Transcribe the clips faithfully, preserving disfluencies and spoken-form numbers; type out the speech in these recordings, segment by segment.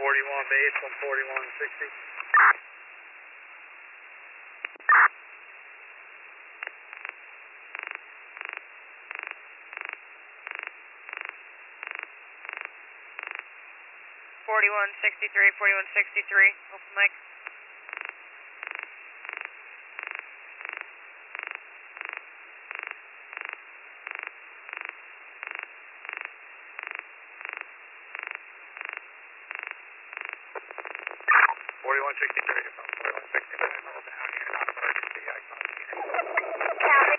forty-one base, one forty-one sixty. forty-one sixty-three, forty-one sixty-three, open mic. forty-one sixty-three, forty-one sixty-three, roll down here, not emergency, I can't see anything. Copy.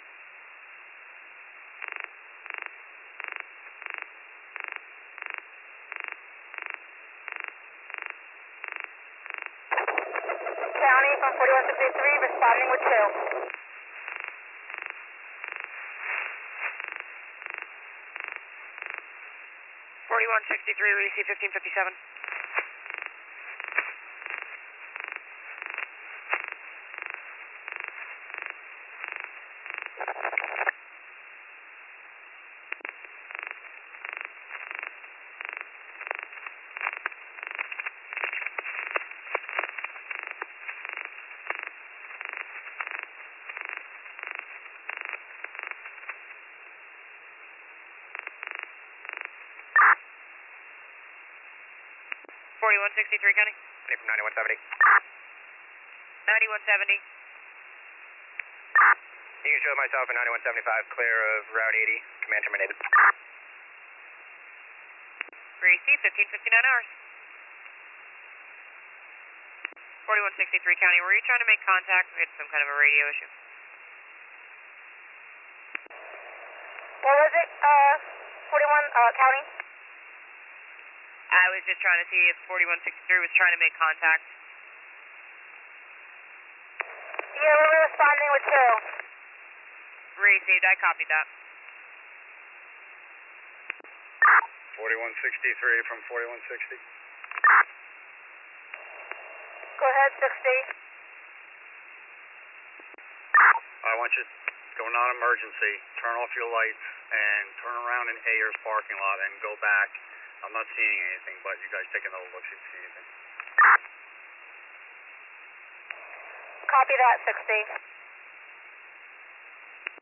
County from forty-one sixty-three, responding with two. forty-one sixty-three, receive fifteen fifty-seven. forty-one sixty-three, County. Any from ninety-one seventy. ninety-one seventy. You can show myself in ninety-one seventy-five, clear of Route eighty, command terminated. Receive fifteen fifty-nine hours. forty-one sixty-three, County, were you trying to make contact? We had some kind of a radio issue. What was it, uh, forty-one, uh, County? I was just trying to see if forty-one sixty-three was trying to make contact. Yeah, we were responding with two. Received, I copied that. forty-one sixty-three from forty-one sixty. Go ahead, sixty. I want you to go non-emergency, turn off your lights, and turn around in Ayers parking lot and go back. I'm not seeing anything, but you guys take another look, see if you see anything. Copy that, sixty.